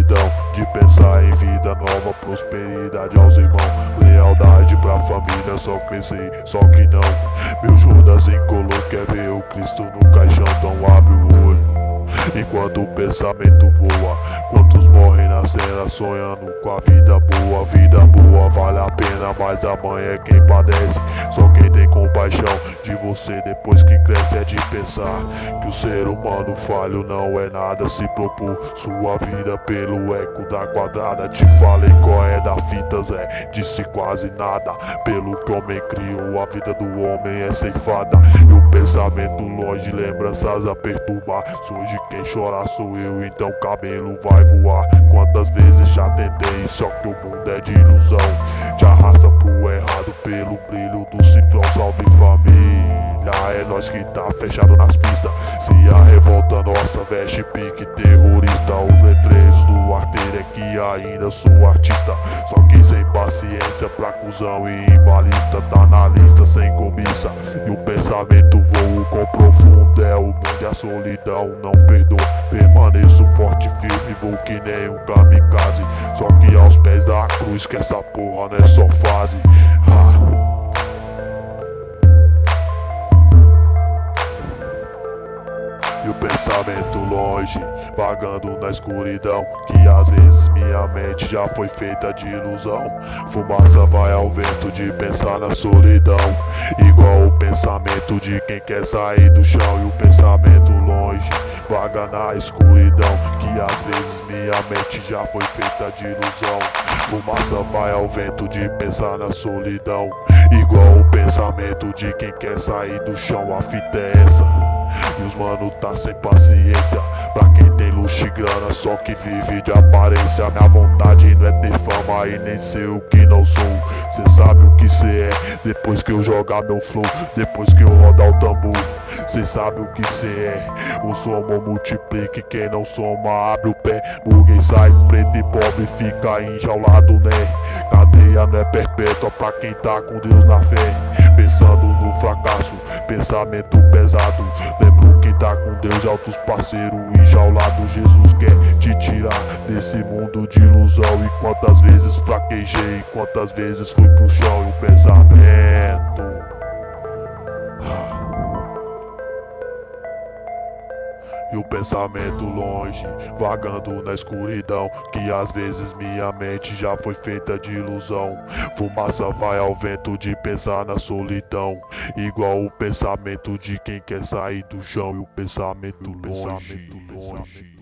solidão, de pensar em vida nova, prosperidade aos irmãos, lealdade pra família, só crescer, só que não. Meu Judas encolou, quer ver o Cristo no caixão, então abre o olho enquanto o pensamento voa. Quantos morrem na cena sonhando com a vida boa vale a pena, mas amanhã é quem padece. Só quem tem compaixão de você depois que cresce é de pensar que o ser humano falho não é nada. Se propor sua vida pelo eco da quadrada. Te falei qual é da fita, Zé, disse quase nada. Pelo que o homem criou, a vida do homem é ceifada, e o pensamento longe, lembranças a perturbar. Surge quem chora sou eu, então cabelo vai voar. Quantas vezes já tentei, só que o mundo é de ilusão, te arrasta pro errado pelo brilho do cifrão. Salve família, é nós que tá fechado nas pistas. Se a revolta nossa veste pique terrorista, os letreiros do arteiro é que ainda sou artista. Só que sem paciência pra cuzão e imbalista, tá na lista sem cobiça, e o pensamento voa com profundo. É o mundo e a solidão não perdoa, permaneço forte e firme, vou que nem um kamikaze. Só que aos pés da cruz, que essa porra não é só fase. E o pensamento longe, vagando na escuridão, que às vezes minha mente já foi feita de ilusão. Fumaça vai ao vento de pensar na solidão, igual o pensamento de quem quer sair do chão. E o pensamento longe, vaga na escuridão, que às vezes minha mente já foi feita de ilusão. Fumaça vai ao vento de pensar na solidão, igual o pensamento de quem quer sair do chão. A fita é essa, e os mano tá sem paciência pra quem tem luxo e grana, só que vive de aparência. Minha vontade não é ter fama e nem ser o que não sou. Cê sabe o que cê é depois que eu jogar meu flow, depois que eu rodar o tambor. Cê sabe o que cê é, o soma multiplique, quem não soma abre o pé. Burguês sai preto e pobre fica enjaulado, né? Cadeia não é perpétua pra quem tá com Deus na fé. Pensando no fracasso, pensamento pesado. Lembro que tá com Deus, altos parceiros enjaulados. Jesus quer te tirar desse mundo de ilusão. E quantas vezes fraquejei, quantas vezes fui pro chão. E o pensamento, e o pensamento longe, vagando na escuridão, que às vezes minha mente já foi feita de ilusão. Fumaça vai ao vento de pensar na solidão, igual o pensamento de quem quer sair do chão. E o pensamento longe.